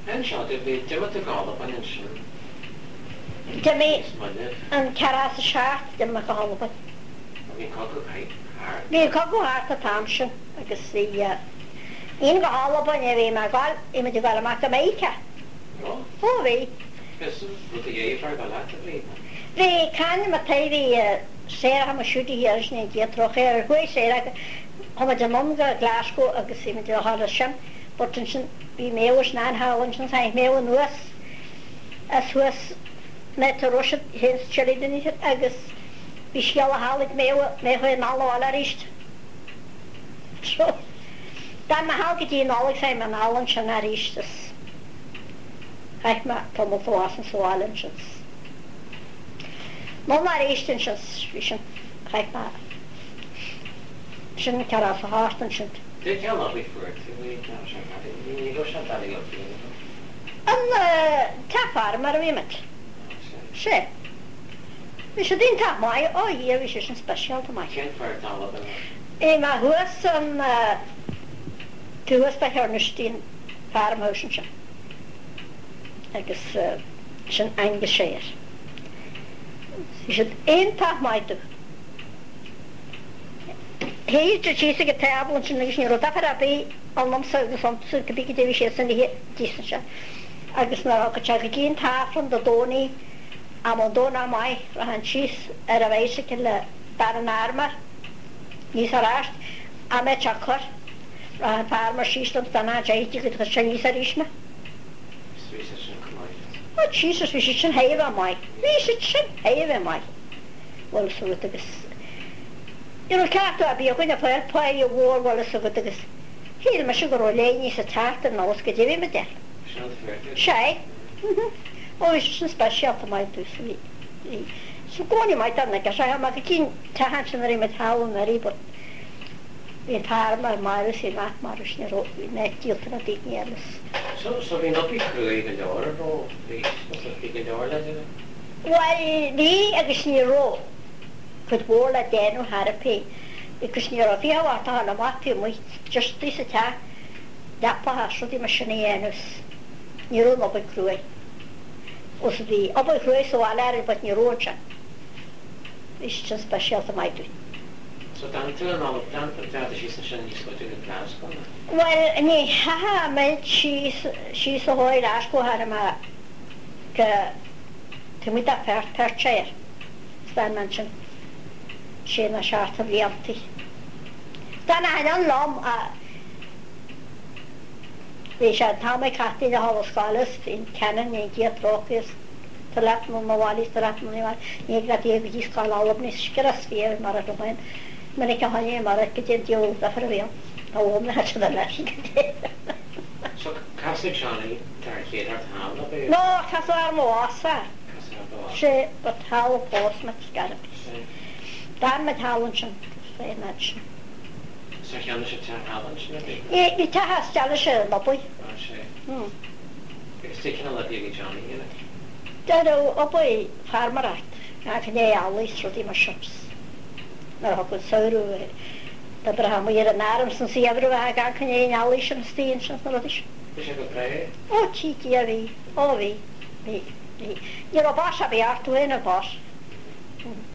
En seo, dim at y golwb yn sy'n. Dim i yn caras y siart, dim y golwb. Fi'n cogw haid. Fi'n cogw hart y tamsyn, agos i... Un golwb yn fi, mae gol, i mynd i gael yma Jamaica. O? O fi. Gys, rwyd i eifar fel at y fi. Fi can yma tei fi sera am y siwdi hi ys ni'n diad troch hwy sera. Hwm ydy mwn gael Glasgow agos i mynd i hol ysyn. Bod yn sy'n fi mew ys na'n hael yn sy'n sa'n mew yn wys. As wys met y rwysyd hyn sylid yn eich agos fi siol y hael yd mew hwy nal o ala rist. So, dan mae hael gyda'n olyg sa'n mae'n hael yn sy'n ar rist. Haich mae tomol ddoas yn sŵal yn sy'n. Mae'n ar rist yn sy'n sy'n haich mae sy'n caras o hart yn sy'n. Dwi'n cael o beth fwrt, ni'n gwrs am dal i o'r Yn tafar mae'r fi mynd. Se. Fi sy'n dyn taf mai, o ie fi sy'n special to mai. Cyn ffordd dal o beth. Mae hwys yn hwys beth o'r nysdyn farm hwys yn sy'n. Agos sy'n angyseir. Fi sy'n un taf mai dwi. Hei, dwi'n chys ag y tabl yn sy'n nagos ni rwyd afar abi ond am sy'n gysont sy'n gybig i dewi sy'n ni disyn sy'n. Agos na rog y tiag ag un taf rhan dy doni am o'n don am ai rhan chys ar y feisig yn dar yn armar nis ar ast am e chacor rhan farmar chys ond dana jaiti gyda sy'n nis ar isna. Svis sy'n cymlaeth. O Jesus, fi sy'n heif am ai. Fi sy'n heif am ai. Wel, sy'n gwyd agos. Yw'n cadw a bi o gwyn a pwy o wôr wal ys o gwyd agos. Hyl mae sy'n gwrw leini sy'n tart yn nos gyda fi mynd er. Sy'n oedd ffyrdd? Siai. O, fi sy'n special to mai dwi sy'n fi. Sy'n gwni mai dan ag asai, mae gyn tahan sy'n rhaid med hawl yn ari bod fi'n par mae'r mairus i'n mat mairus ni ro, fi'n net diolch yn o dig ni elys. So fi'n obi crwy yn dawr o rhys, os ydych chi'n dawr le dyn? Wel, ni agos ni ro, cwyd bôl a den o harapi. Agos ni ro, fi a warta hana mati o mwyt, just dis y ta, dapa hasod i masyn i enws. Ni ro'n obi crwy. Os ydi, obi crwy so alar bod ni ro'n sian. Fi sy'n special to mai dwi. So dan ti'n ôl o dan, pan ti'n ddysgu sy'n sy'n nisgo ti'n Glasgow? Wel, ni, haha, mae'n sys o hoi Glasgow har yma ti'n mynd a perchair. Stan mae'n sy'n a siart o fianti. Dan angen lom a fi sy'n tam ei cati na hol o sgalus, fi'n canon ni'n gyd trochus. Talat mwyn mawalis, talat mwyn mawalis. Ni'n grad i gyd sgal alwb ni sgras fi ar mar ar rhywun. Mae'n eich hynny mar ar gyda'n diolch a ffyrfiol. A wom na hachod yn lasyn gyda. So casig siani, tar lled ar tawn o beth? No, cas o ar mwasa. Casig ar bwasa? Se, bod hawl o bos mae sgarabis. Dan mae hawl yn sy'n, fe'n adsy'n. So chi'n anna sy'n tar halan sy'n ydy? I ta hastal y sy'n lobwy. O, se. Ysdi chi'n ala dig i Johnny, yna? Dyn nhw, o bwy ffarmarat. Ac yn ei alwys rwyd i ma siops. Na'r hogwyd sawrw. Da braham i'r yn arm sy'n siafrw ag ac yn ei alwys yn styn sy'n rwyd isio. Fes eich o bre? O, tiki a fi. O, fi. Ni ro bos a fi artw yn y bos.